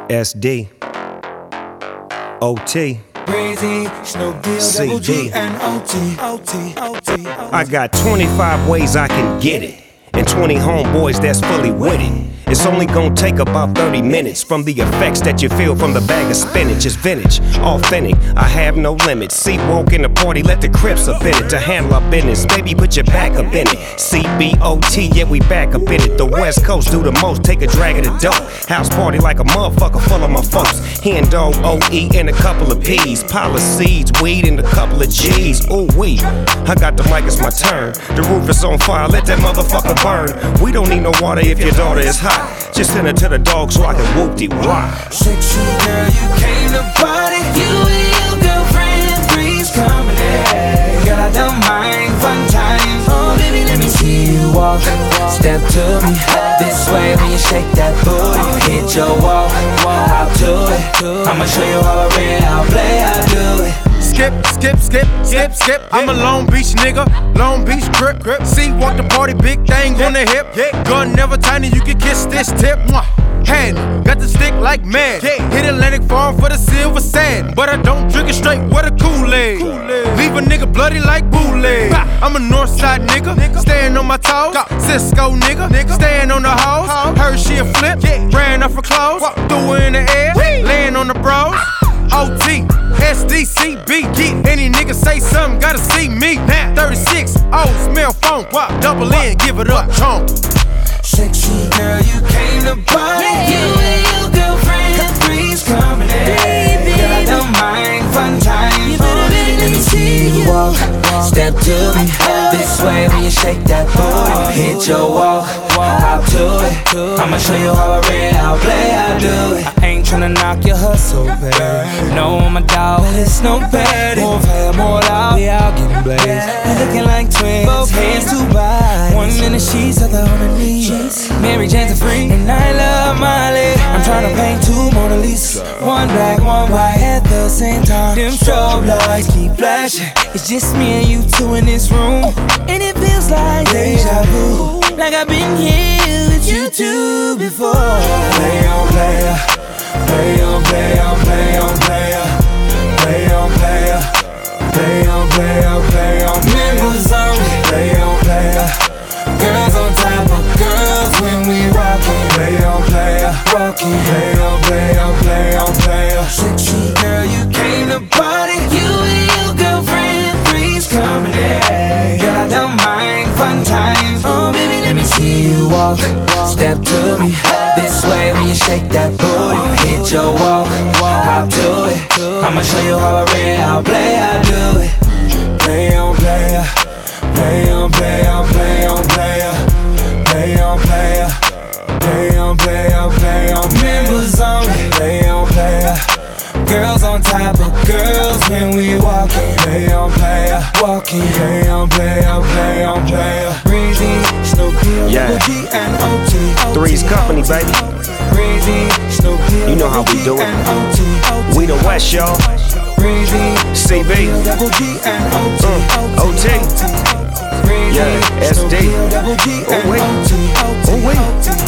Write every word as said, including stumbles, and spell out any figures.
S D, O T, Breezy, Snoop Deal, Double G, and O T, O T, O T. I got twenty-five ways I can get it, and twenty homeboys that's fully with it. It's only gonna take about thirty minutes from the effects that you feel from the bag of spinach. It's vintage, authentic, I have no limits. See, walk in the party, let the Crips up in it. To handle our business, baby, put your back up in it. C B O T, yeah, we back up in it. The West Coast do the most, take a drag of the dope. House party like a motherfucker full of my folks. Hen dog, O E, and a couple of P's. Pile of seeds, weed, and a couple of G's. Ooh, wee, I got the mic, it's my turn. The roof is on fire, let that motherfucker burn. We don't need no water if your daughter is hot. Just send her to the dog so I can whoop-de-wah. Sexy girl, you came to party. You and your girlfriend, three's coming in. Girl, I don't mind fun times. Oh, baby, let me see you walk. Step to me this way when you shake that booty. Hit your wall, hop to it. I'ma show you how I read, how I play, how I do it. Skip, skip, skip, skip, skip. I'm a Long Beach nigga, Long Beach grip, grip. See, walk the party, big thing on the hip. Gun never tiny, you can kiss this tip. Hand, got the stick like mad. Hit Atlantic Farm for the silver sand, but I don't drink it straight with a Kool-Aid. Leave a nigga bloody like bootleg. I'm a Northside nigga, staying on my toes. Cisco nigga, staying on the hoes. Heard she a flip, ran off her clothes, threw her in the air, laying on the bros. O T, S D C B, get any nigga say something, gotta see me. thirty-six, oh, smell phone, double in, give it up, chomp. Sexy girl, you came to party. You and your girlfriend, three's coming in. Girl, I don't mind fun times. Oh, baby, let me see you walk. Step to me this way when you shake that booty. Hit your wall, hop to it. I'ma show you how I read, how I play, how I do it. I ain't tryna knock your hustle, baby. No, I'm a dog, but it's no bad. More fire, more loud, we all getting blazed. We're looking like twins, both hands too wide. One in the sheets, other on the knees. Mary Jane's a freak, and I love Miley. I'm tryna paint two Mona Lisa, one black, one white at the same time. Them strobe lights keep flashing. It's just me and you two in this room, and it feels like deja vu. Like I've been here with you two before. Play on player, play on player, play on player, play on player, play on player, play on members only. Play on player, girls on top of girls when we rockin'. Play on player, rockin'. Play on player, play on player. Sexy girl, you came to party. You and your girlfriend, three's coming in. Girl, I don't mind fun times. Oh, baby, let me see you walk. Step to me this way when you shake that booty. Hit your wall, hop to it. I'ma show you how I read, how I play, how I do it. Play on player, play on player, play on player, play on player, play on player, play on members only. Play on player, girls on top of girls when we walkin'. Play on player, walking. Play on player, play on player. Breezy, Snoop Deal, Double G, and O T. Three's company, baby. Breezy, Snoop Deal, You know how we do it. and O T. We the West, y'all. Breezy, C B, Double G, and O T. uh, O T. Breezy, Yeah, S D. Snoop Deal, Double G, and Oh, wait. O T. Oh, wait.